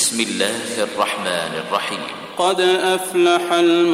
بسم الله الرحمن الرحيم. قد أفلح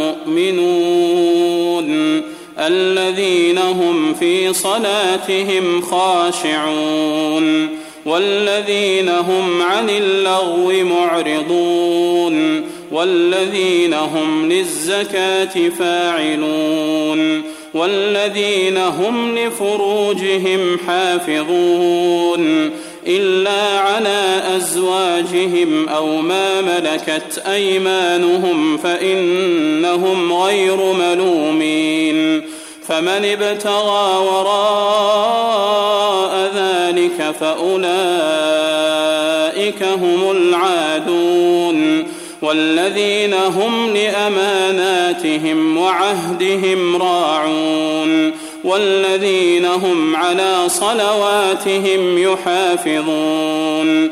المؤمنون الذين هم في صلاتهم خاشعون والذين هم عن اللغو معرضون والذين هم للزكاة فاعلون والذين هم لفروجهم حافظون إلا على أزواجهم أو ما ملكت أيمانهم فإنهم غير ملومين فمن ابتغى وراء ذلك فأولئك هم العادون والذين هم لأماناتهم وعهدهم راعون والذين هم على صلواتهم يحافظون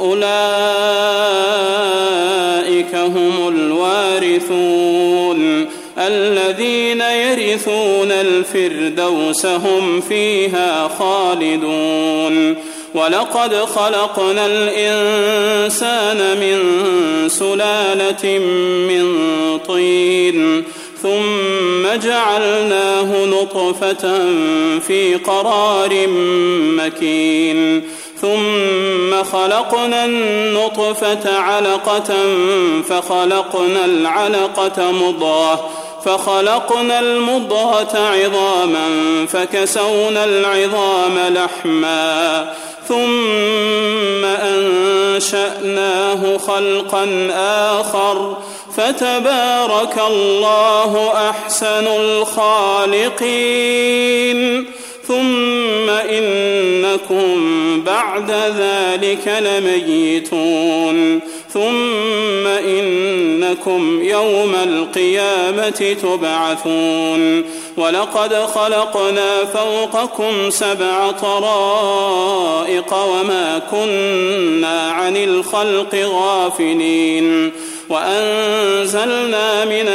أولئك هم الوارثون الذين يرثون الفردوس هم فيها خالدون ولقد خلقنا الإنسان من سلالة من طين ثم جعلناه نطفة في قرار مكين ثم خلقنا النطفة علقة فخلقنا المضغة عظاما فكسونا العظام لحما ثم أنشأناه خلقا آخر فتبارك الله أحسن الخالقين ثم إنكم بعد ذلك لميتون ثم إنكم يوم القيامة تبعثون ولقد خلقنا فوقكم 7 طرائق وما كنا عن الخلق غافلين وأنزلنا من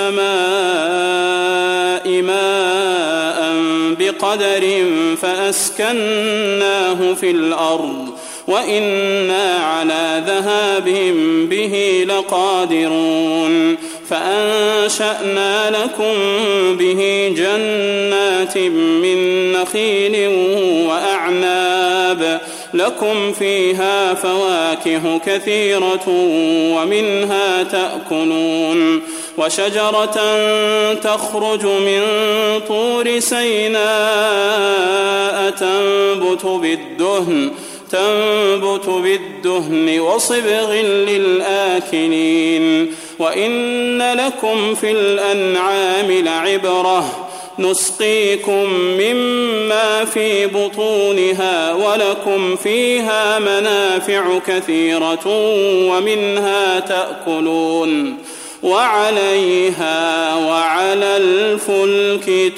السماء ماء بقدر فأسكناه في الأرض وإنا على ذهاب به لقادرون فأنشأنا لكم به جنات من نخيل وأعناب لكم فيها فواكه كثيرة ومنها تأكلون وشجرة تخرج من طور سيناء تنبت بالدهن وصبغ للآكلين وإن لكم في الأنعام لعبرة نسقيكم مما في بطونها ولكم فيها منافع كثيرة ومنها تأكلون وعليها وعلى الفلك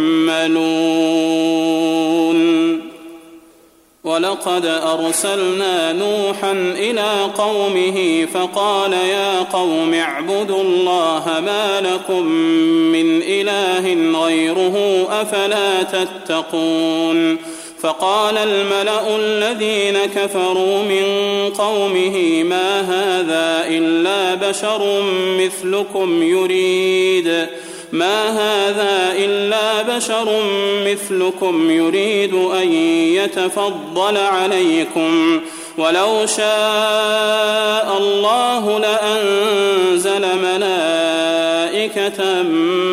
تحملون ولقد أرسلنا نوحا إلى قومه فقال يا قوم اعبدوا الله ما لكم من إله غيره أفلا تتقون فقال الملأ الذين كفروا من قومه ما هذا إلا بشر مثلكم يريد أن يتفضل عليكم ولو شاء الله لأنزل ملائكة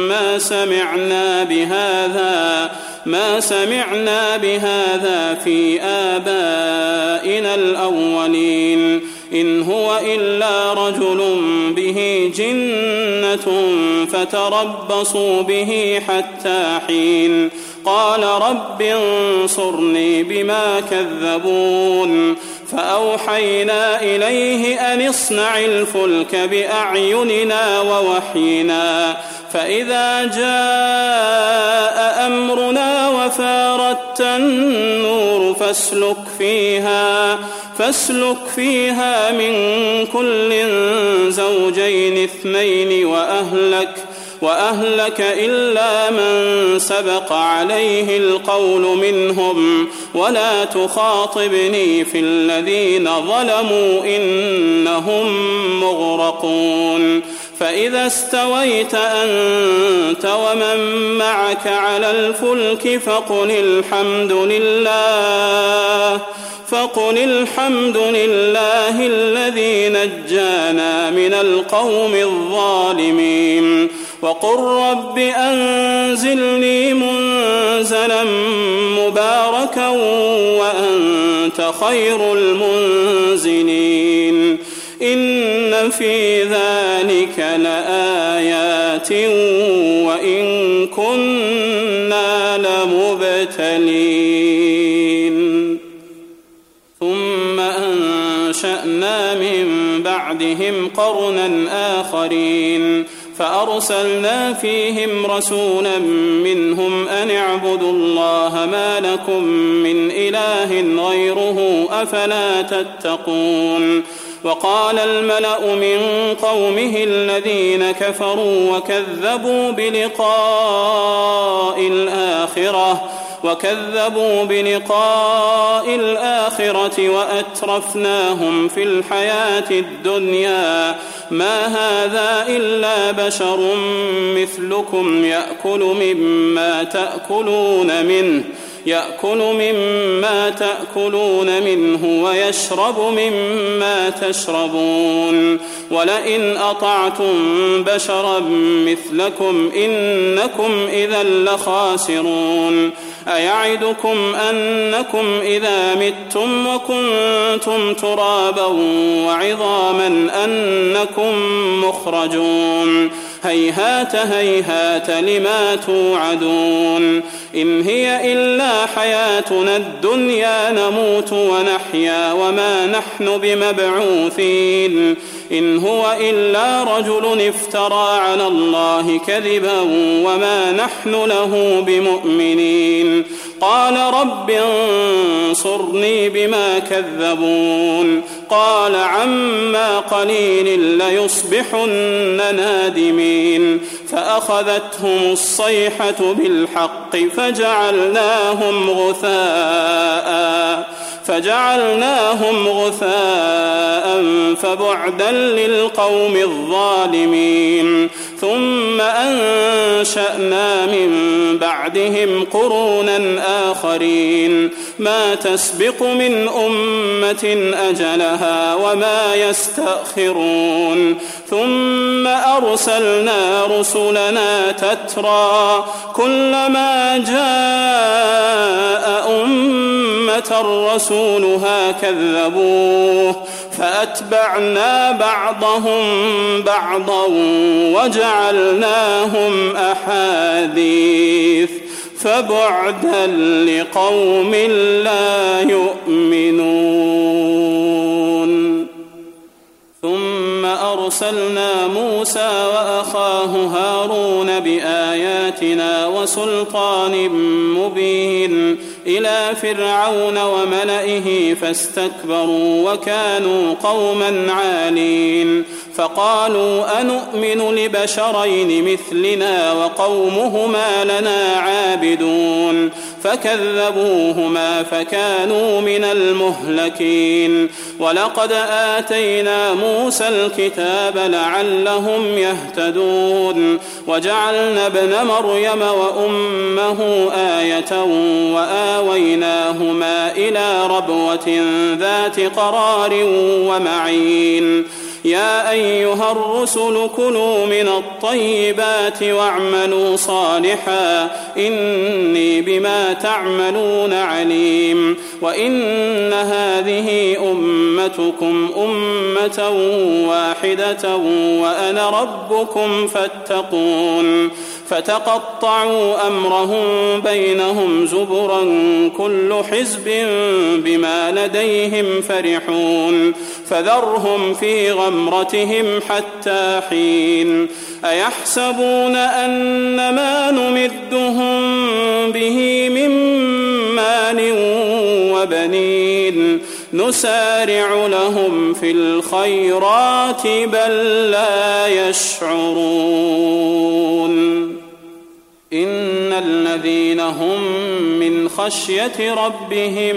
ما سمعنا بهذا في آبائنا الأولين إن هو إلا رجل به جنة فتربصوا به حتى حين قال رب انصرني بما كذبون فأوحينا إليه أن اصنع الفلك بأعيننا ووحينا فإذا جاء أمرنا وفارت النور فاسلك فيها من كل زوجين 2 وأهلك إلا من سبق عليه القول منهم ولا تخاطبني في الذين ظلموا إنهم مغرقون فإذا استويت أنت ومن معك على الفلك فقل الحمد لله الذي نجانا من القوم الظالمين وقل رب أنزلني منزلا مباركا وأنت خير المنزلين إن في ذلك لآيات وإن كنا لمبتلين ثم أنشأنا من بعدهم قرنا آخرين فأرسلنا فيهم رسولا منهم أن اعبدوا الله ما لكم من إله غيره أفلا تتقون وقال الملأ من قومه الذين كفروا وكذبوا بلقاء الآخرة وأترفناهم في الحياة الدنيا ما هذا إلا بشر مثلكم يأكل مما تأكلون منه ويشرب مما تشربون ولئن أطعتم بشرا مثلكم إنكم إذا لخاسرون أيعدكم أنكم إذا متم وكنتم ترابا وعظاما أنكم مخرجون هيهات هيهات لما توعدون إن هي إلا حياتنا الدنيا نموت ونحيا وما نحن بمبعوثين إن هو إلا رجل افترى على الله كذبا وما نحن له بمؤمنين قال رب انصرني بما كذبون قال عما قليل ليصبحن نادمين فأخذتهم الصيحة بالحق فجعلناهم غثاء فبعدا للقوم الظالمين ثم أنشأنا من بعدهم قرونا آخرين ما تسبق من أمة أجلها وما يستأخرون ثم أرسلنا رسلنا تترى كلما جاء أمة رسولها كذبوه فأتبعنا بعضهم بعضا وجعلناهم أحاديث فبعدا لقوم لا يؤمنون ثم أرسلنا موسى وأخاه هارون بآياتنا وسلطان مبين إلى فرعون وملئه فاستكبروا وكانوا قوما عالين فقالوا أنؤمن لبشرين مثلنا وقومهما لنا عابدون فكذبوهما فكانوا من المهلكين ولقد آتينا موسى الكتاب لعلهم يهتدون وجعلنا ابن مريم وأمه آية وآويناهما إلى ربوة ذات قرار ومعين يا أيها الرسل كلوا من الطيبات واعملوا صالحا إني بما تعملون عليم وإن هذه أمتكم أمة واحدة وأنا ربكم فاتقون فتقطعوا أمرهم بينهم زبرا كل حزب بما لديهم فرحون فذرهم في غمرتهم حتى حين أيحسبون أن ما نمدهم به من مال وبنين نسارع لهم في الخيرات بل لا يشعرون إن الذين هم من خشية ربهم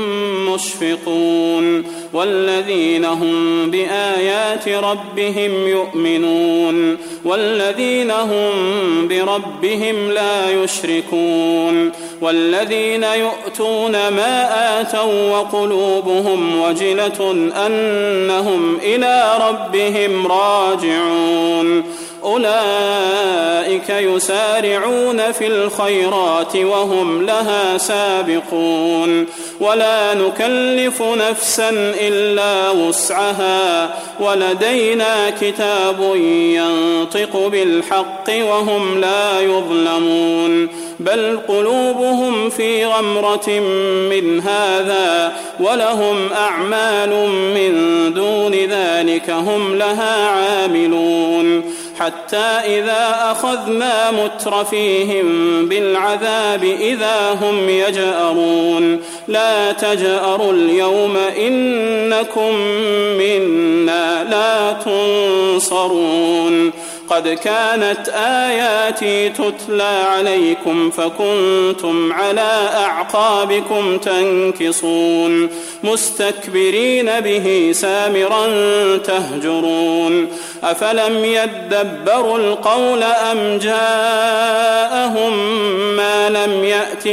مشفقون والذين هم بآيات ربهم يؤمنون والذين هم بربهم لا يشركون والذين يؤتون ما آتوا وقلوبهم وجلة أنهم إلى ربهم راجعون أولئك يسارعون في الخيرات وهم لها سابقون ولا نكلف نفسا إلا وسعها ولدينا كتاب ينطق بالحق وهم لا يظلمون بل قلوبهم في غمرة من هذا ولهم أعمال من دون ذلك هم لها عاملون حتى إذا أخذنا مترفيهم بالعذاب إذا هم يجأرون لا تجأروا اليوم إنكم منا لا تنصرون قد كانت آياتي تتلى عليكم فكنتم على أعقابكم تنكصون مستكبرين به سامرا تهجرون أفلم يدبروا القول أم جاءهم ما لم يأت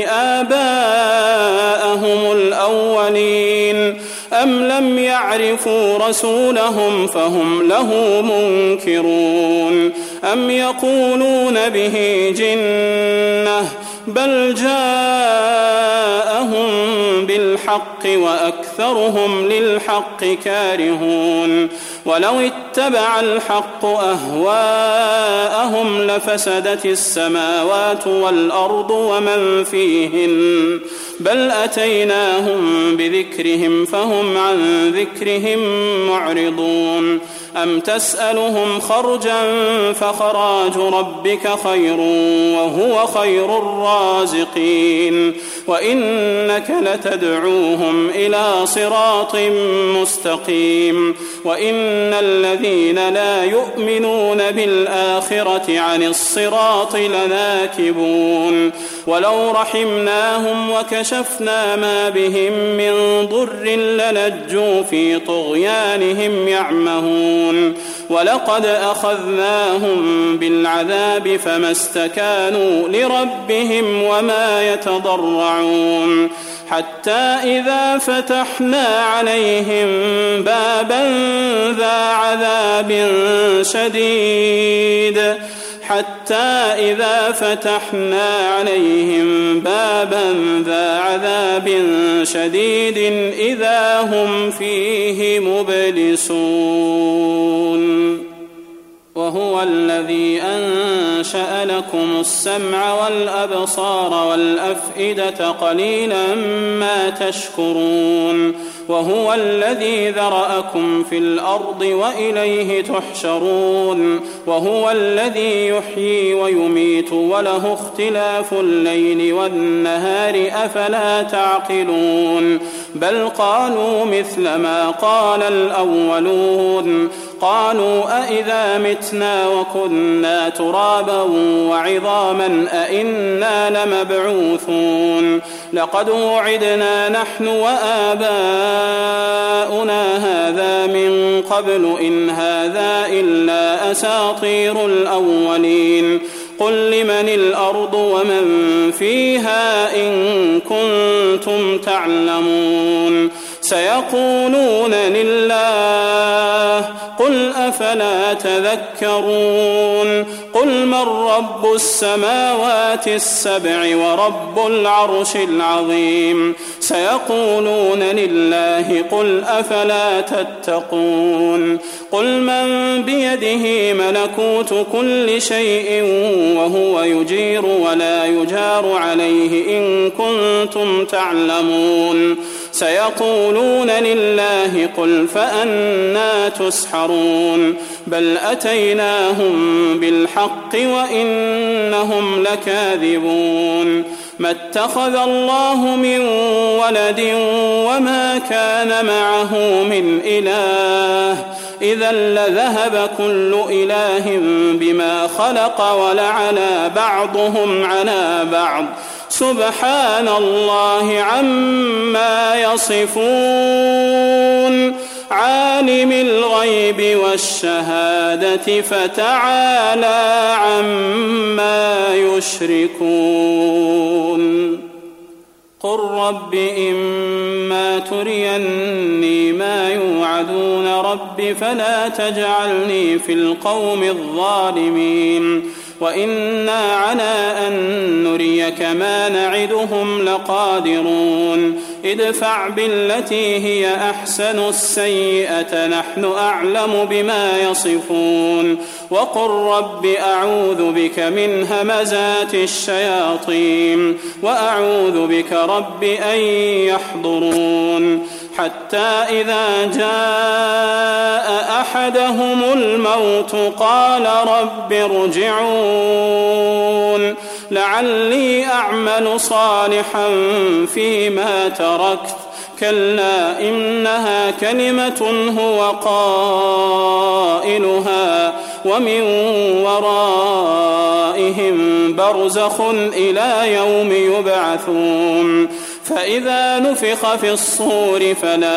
آباءهم الأولين أم لم يعرفوا رسولهم فهم له منكرون أم يقولون به جنة بل جاءهم بالحق وأكثرهم للحق كارهون ولو اتبع الحق أهواءهم لفسدت السماوات والأرض ومن فيهن بل أتيناهم بذكرهم فهم عن ذكرهم معرضون أم تسألهم خرجا فخراج ربك خير وهو خير الرازقين وإنك لتدعوهم إلى صراط مستقيم وإن الذين لا يؤمنون بالآخرة عن الصراط لناكبون ولو رحمناهم وكشفنا ما بهم من ضر للجوا في طغيانهم يعمهون ولقد أخذناهم بالعذاب فما استكانوا لربهم وما يتضرعون حتى إذا فتحنا عليهم بابا ذا عذاب شديد إذا هم فيه مبلسون وهو الذي أنشأ لكم السمع والأبصار والأفئدة قليلا ما تشكرون وهو الذي ذرأكم في الأرض وإليه تحشرون وهو الذي يحيي ويميت وله اختلاف الليل والنهار أفلا تعقلون بل قالوا مثل ما قال الأولون قالوا أئذا متنا وكنا ترابا وعظاما أئنا لمبعوثون لقد وعدنا نحن وآباؤنا هذا من قبل إن هذا إلا أساطير الأولين قل لمن الأرض ومن فيها إن كنتم تعلمون سيقولون لله قل أفلا تذكرون قل من رب السماوات السبع ورب العرش العظيم سيقولون لله قل أفلا تتقون قل من بيده ملكوت كل شيء وهو يجير ولا يجار عليه إن كنتم تعلمون سيقولون لله قل فأنى تسحرون بل أتيناهم بالحق وإنهم لكاذبون ما اتخذ الله من ولد وما كان معه من إله إذا لذهب كل إله بما خلق ولعلى بعضهم على بعض سبحان الله عما يصفون عالم الغيب والشهادة فتعالى عما يشركون قل رب إما تريني ما يوعدون رب فلا تجعلني في القوم الظالمين وإنا على أن نريك ما نعدهم لقادرون ادفع بالتي هي أحسن السيئة نحن أعلم بما يصفون وقل رب أعوذ بك من همزات الشياطين وأعوذ بك رب أن يحضرون حتى إذا جاء أحدهم الموت قال رب ارجعون لعلي أعمل صالحا فيما تركت كلا إنها كلمة هو قائلها ومن ورائهم برزخ إلى يوم يبعثون فإذا نفخ في الصور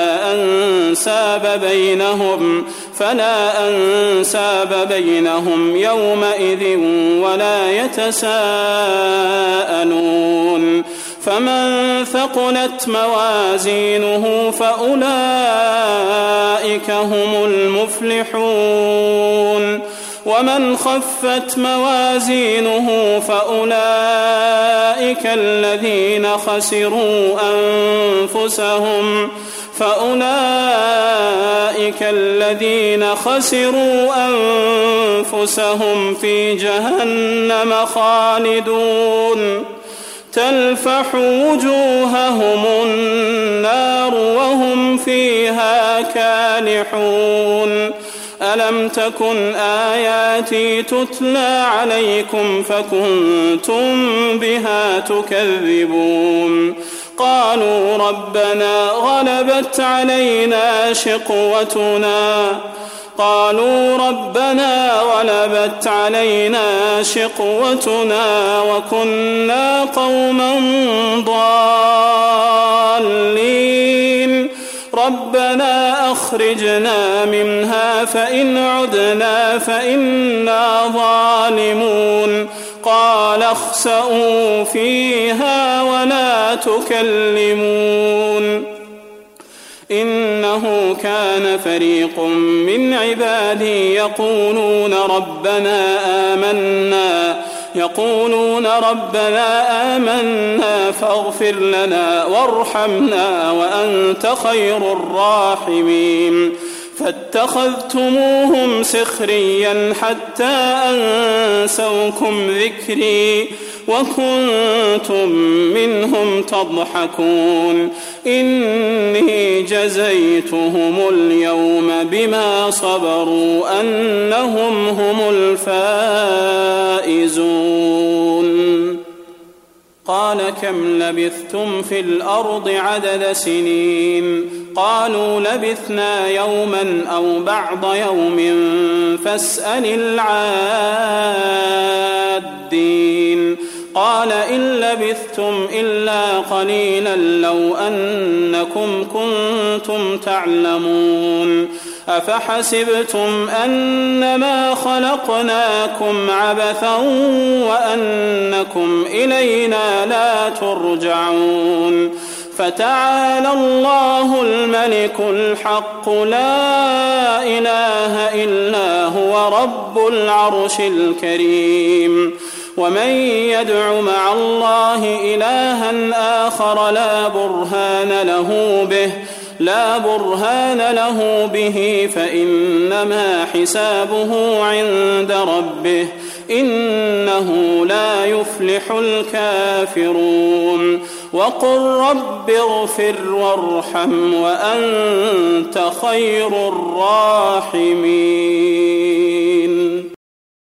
فلا أنساب بينهم يومئذ ولا يتساءلون فمن ثقلت موازينه فأولئك هم المفلحون ومن خفت موازينه فأولئك الذين خسروا أنفسهم في جهنم خالدون تلفح وجوههم النار وهم فيها كالحون ألم تكن آياتي تتلى عليكم فكنتم بها تكذبون قالوا ربنا غلبت علينا شقوتنا وكنا قوما ضالين ربنا أخرجنا منها فإن عدنا فإنا ظالمون قال اخسئوا فيها ولا تكلمون إنه كان فريق من عبادي يقولون ربنا آمنا فاغفر لنا وارحمنا وأنت خير الراحمين فاتخذتموهم سخريا حتى أنسوكم ذكري وكنتم منهم تضحكون إني جزيتهم اليوم بما صبروا أنهم هم الفائزون قال كم لبثتم في الأرض عدد سنين قالوا لبثنا يوما أو بعض يوم فاسأل العادين قال إن لبثتم إلا قليلا لو أنكم كنتم تعلمون أفحسبتم أنما خلقناكم عبثا وأنكم إلينا لا ترجعون فتعالى الله الملك الحق لا إله إلا هو رب العرش الكريم ومن يدع مع الله إلها آخر لا برهان له به فإنما حسابه عند ربه إنه لا يفلح الكافرون وقل رب اغفر وارحم وأنت خير الراحمين